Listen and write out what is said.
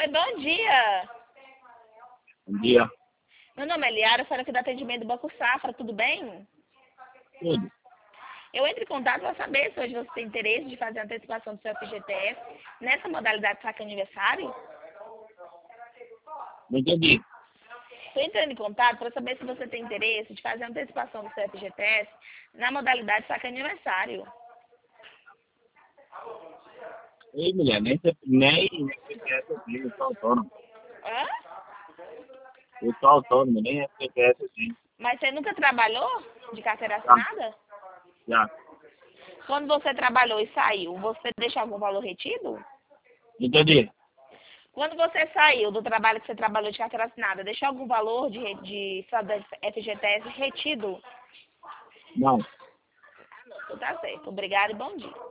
Oi, bom dia. Bom dia. Meu nome é Liara, eu falo aqui do atendimento do Banco Safra, tudo bem? Tudo. Eu entro em contato para saber se hoje você tem interesse de fazer a antecipação do seu FGTS nessa modalidade de saque aniversário. Não entendi. Estou entrando em contato para saber se você tem interesse de fazer a antecipação do seu FGTS na modalidade de saque aniversário. Ei, mulher, nem FGTS eu tenho, eu sou autônomo. Hã? Eu sou autônomo, nem FGTS eu tenho. Mas você nunca trabalhou de carteira Já, assinada? já. Quando você trabalhou e saiu, você deixa algum valor retido? Não entendi. Quando você saiu do trabalho que você trabalhou de carteira assinada, deixou algum valor de sua FGTS retido? Não. Tá certo. Obrigada e bom dia.